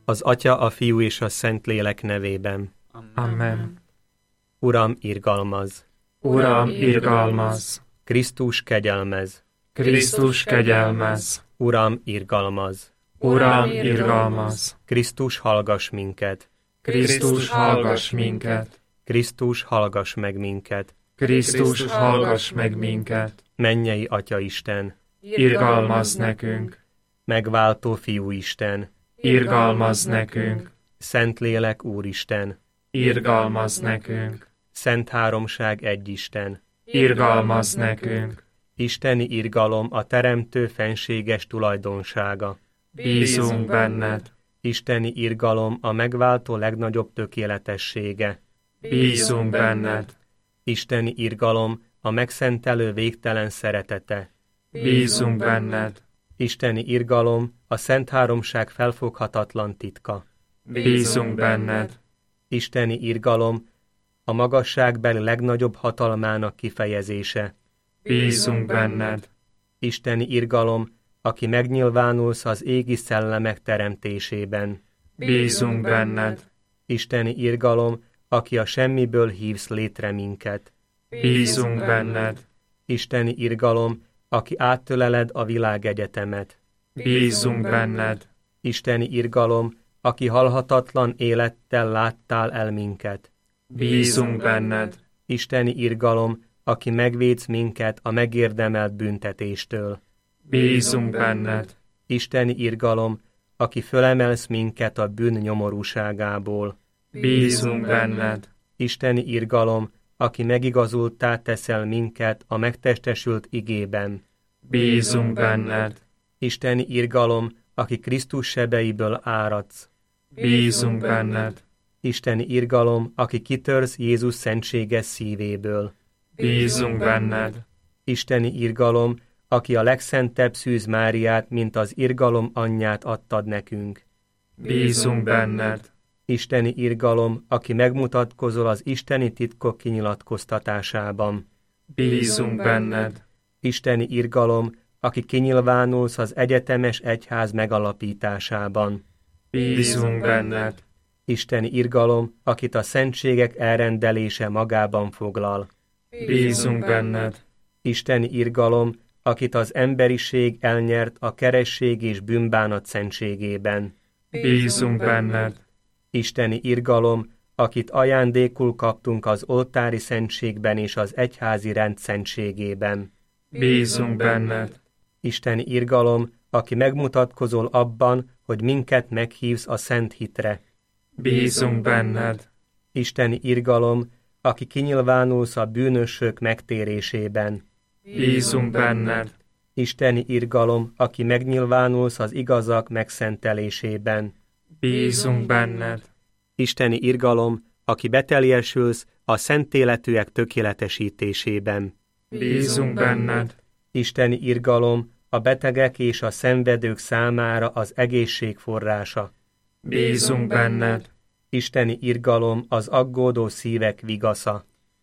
Az Atya, a Fiú és a Szentlélek nevében. Amen. Uram, irgalmazz! Uram, irgalmazz! Krisztus, kegyelmezz! Krisztus, kegyelmezz! Uram, irgalmazz! Uram, irgalmazz! Krisztus, hallgass minket! Krisztus, hallgass minket! Krisztus, hallgass meg minket! Krisztus, hallgass meg minket! Mennyei Atya Isten! Irgalmazz nekünk! Megváltó Fiú Isten! Irgalmazz nekünk! Szentlélek Úristen! Irgalmazz nekünk! Szent Háromság egy Isten! Irgalmazz nekünk! Isteni irgalom a Teremtő fenséges tulajdonsága. Bízunk benned! Isteni irgalom a megváltó legnagyobb tökéletessége. Bízunk benned! Isteni irgalom a megszentelő végtelen szeretete. Bízunk benned! Isteni irgalom a Szent Háromság felfoghatatlan titka. Bízunk benned! Isteni irgalom a magasságbeli legnagyobb hatalmának kifejezése. Bízunk benned! Isteni irgalom, aki megnyilvánulsz az égi szellemek teremtésében. Bízunk benned! Isteni irgalom, aki a semmiből hívsz létre minket. Bízunk benned! Isteni irgalom, aki áttöleled a világegyetemet. Bízunk benned! Isteni irgalom, aki halhatatlan élettel láttál el minket. Bízunk benned! Isteni irgalom, aki megvédsz minket a megérdemelt büntetéstől. Bízunk benned! Isteni irgalom, aki fölemelsz minket a bűn nyomorúságából. Bízunk benned! Isteni irgalom, aki megigazulttá teszel minket a megtestesült igében. Bízunk benned! Isteni irgalom, aki Krisztus sebeiből áradsz. Bízunk benned! Isteni irgalom, aki kitörsz Jézus szentséges szívéből. Bízunk benned! Isteni irgalom, aki a legszentebb Szűz Máriát, mint az irgalom anyját adtad nekünk. Bízunk benned! Isteni irgalom, aki megmutatkozol az isteni titkok kinyilatkoztatásában. Bízunk benned! Isteni irgalom, aki kinyilvánulsz az egyetemes egyház megalapításában. Bízunk benned! Isteni irgalom, akit a szentségek elrendelése magában foglal. Bízunk benned! Isteni irgalom, akit az emberiség elnyert a keresség és bűnbánat szentségében. Bízunk benned! Isteni irgalom, akit ajándékul kaptunk az oltári szentségben és az egyházi rend szentségében. Bízunk benned! Isteni irgalom, aki megmutatkozol abban, hogy minket meghívsz a szent hitre. Bízunk benned! Isteni irgalom, aki kinyilvánulsz a bűnösök megtérésében. Bízunk benned! Isteni irgalom, aki megnyilvánulsz az igazak megszentelésében. Bízunk benned! Isteni irgalom, aki beteljesülsz a szent életűek tökéletesítésében. Bízunk benned! Isteni irgalom, a betegek és a szenvedők számára az egészség forrása. Bízunk benned! Isteni irgalom, az aggódó szívek vigasza.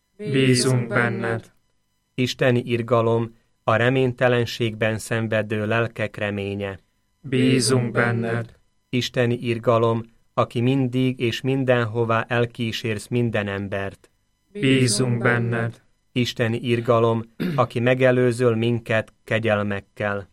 Bízunk benned! Isteni irgalom, a reménytelenségben szenvedő lelkek reménye. Bízunk benned! Isteni irgalom, aki mindig és mindenhová elkísérsz minden embert. Bízunk benned! Isteni irgalom, aki megelőzöl minket kegyelmekkel.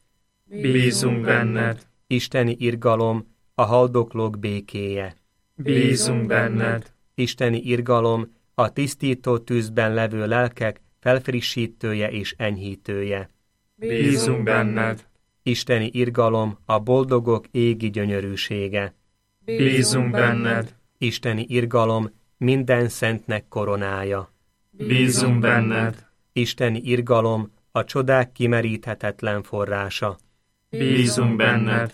Bízunk benned! Isteni irgalom, a haldoklók békéje. Bízunk benned! Isteni irgalom, a tisztító tűzben levő lelkek felfrissítője és enyhítője. Bízunk benned! Isteni irgalom, a boldogok égi gyönyörűsége. Bízunk benned! Isteni irgalom, minden szentnek koronája. Bízunk benned! Isteni irgalom, a csodák kimeríthetetlen forrása. Bízunk benned!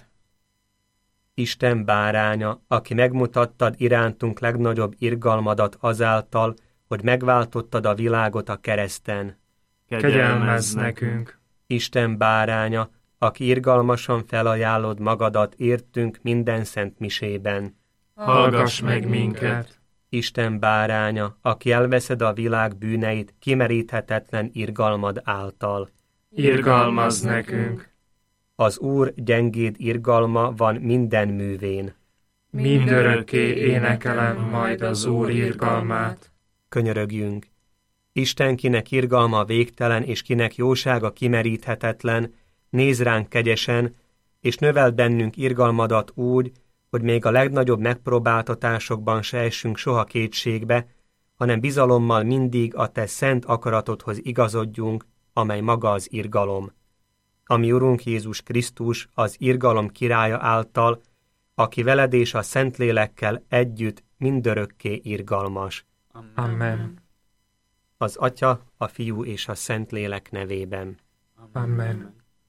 Isten báránya, aki megmutattad irántunk legnagyobb irgalmadat azáltal, hogy megváltottad a világot a kereszten. Kegyelmezz nekünk! Isten báránya, aki irgalmasan felajánlod magadat értünk minden szent misében. Hallgass meg minket! Isten báránya, aki elveszed a világ bűneit kimeríthetetlen irgalmad által. Irgalmazz nekünk! Az Úr gyengéd irgalma van minden művén. mindörökké énekelem majd az Úr irgalmát. Könyörögjünk. Isten, kinek irgalma végtelen, és kinek jósága kimeríthetetlen, nézz ránk kegyesen, és növeld bennünk irgalmadat úgy, hogy még a legnagyobb megpróbáltatásokban se essünk soha kétségbe, hanem bizalommal mindig a te szent akaratodhoz igazodjunk, amely maga az irgalom. Ami Urunk Jézus Krisztus, az irgalom királya által, aki veled és a Szentlélekkel együtt mindörökké irgalmas. Amen. Az Atya, a Fiú és a Szentlélek nevében. Amen.